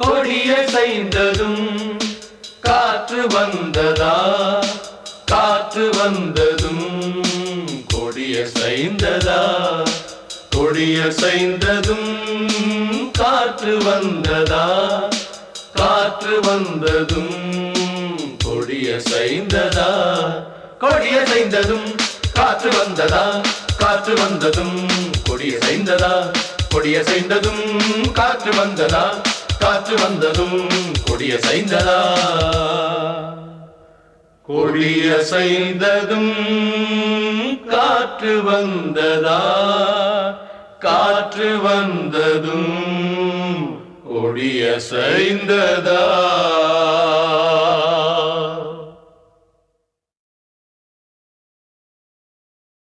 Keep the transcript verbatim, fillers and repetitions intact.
கொடியசைந்ததும் காற்று வந்ததா, காற்று வந்ததும் கொடியசைந்ததா, கொடியசைந்ததும் காற்று வந்ததா, காற்று வந்ததும் கொடியசைந்ததா, கொடியசைந்ததும் காற்று வந்ததா, காற்று வந்ததும் கொடியசைந்ததா, கொடியசைந்ததும் காற்று வந்ததா, காற்று வந்ததும் கொடியசைந்ததா, கொடியசைந்ததும் காற்று வந்ததா, காற்று வந்ததும் கொடியசைந்ததா.